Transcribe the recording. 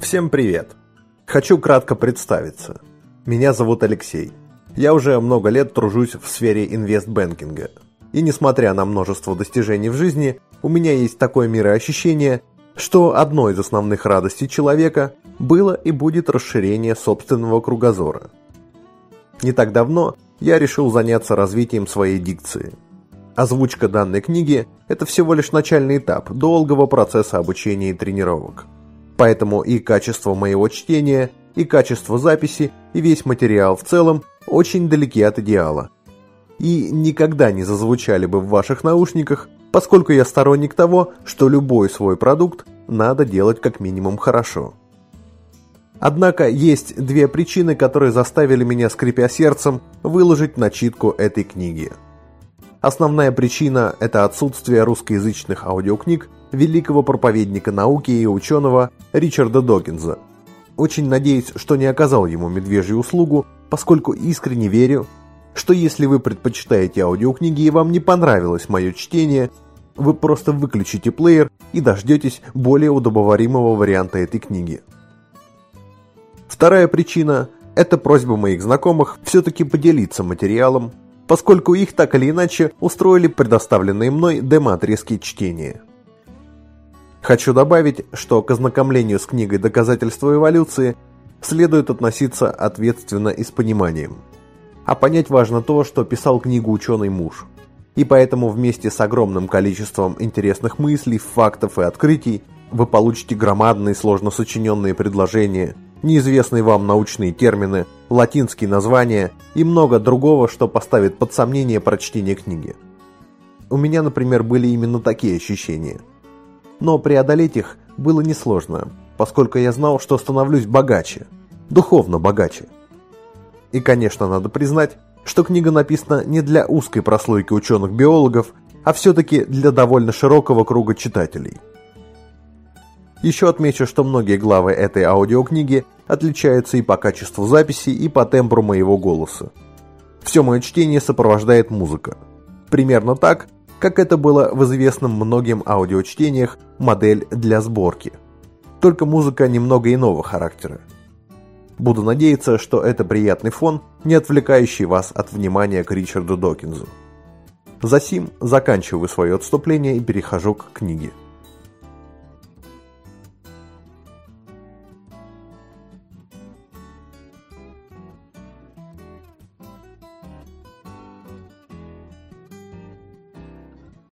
Всем привет! Хочу кратко представиться. Меня зовут Алексей. Я уже много лет тружусь в сфере инвестбэнкинга. И несмотря на множество достижений в жизни, у меня есть такое мироощущение, что одной из основных радостей человека было и будет расширение собственного кругозора. Не так давно я решил заняться развитием своей дикции. Озвучка данной книги – это всего лишь начальный этап долгого процесса обучения и тренировок. Поэтому и качество моего чтения, и качество записи, и весь материал в целом очень далеки от идеала. И никогда не зазвучали бы в ваших наушниках, поскольку я сторонник того, что любой свой продукт надо делать как минимум хорошо. Однако есть две причины, которые заставили меня, скрипя сердцем, выложить начитку этой книги. Основная причина – это отсутствие русскоязычных аудиокниг великого проповедника науки и ученого Ричарда Докинза. Очень надеюсь, что не оказал ему медвежью услугу, поскольку искренне верю, что если вы предпочитаете аудиокниги и вам не понравилось мое чтение, вы просто выключите плеер и дождетесь более удобоваримого варианта этой книги. Вторая причина – это просьба моих знакомых все-таки поделиться материалом, поскольку их так или иначе устроили предоставленные мной демо-отрезки чтения. Хочу добавить, что к ознакомлению с книгой «Доказательства эволюции» следует относиться ответственно и с пониманием. А понять важно то, что писал книгу ученый муж. И поэтому вместе с огромным количеством интересных мыслей, фактов и открытий вы получите громадные сложно сочиненные предложения, неизвестные вам научные термины, латинские названия и много другого, что поставит под сомнение прочтение книги. У меня, например, были именно такие ощущения. Но преодолеть их было несложно, поскольку я знал, что становлюсь богаче, духовно богаче. И, конечно, надо признать, что книга написана не для узкой прослойки ученых-биологов, а все-таки для довольно широкого круга читателей. Еще отмечу, что многие главы этой аудиокниги отличаются и по качеству записи, и по тембру моего голоса. Все мое чтение сопровождает музыка. Примерно так, как это было в известном многим аудиочтениях «Модель для сборки». Только музыка немного иного характера. Буду надеяться, что это приятный фон, не отвлекающий вас от внимания к Ричарду Докинзу. Засим заканчиваю свое отступление и перехожу к книге.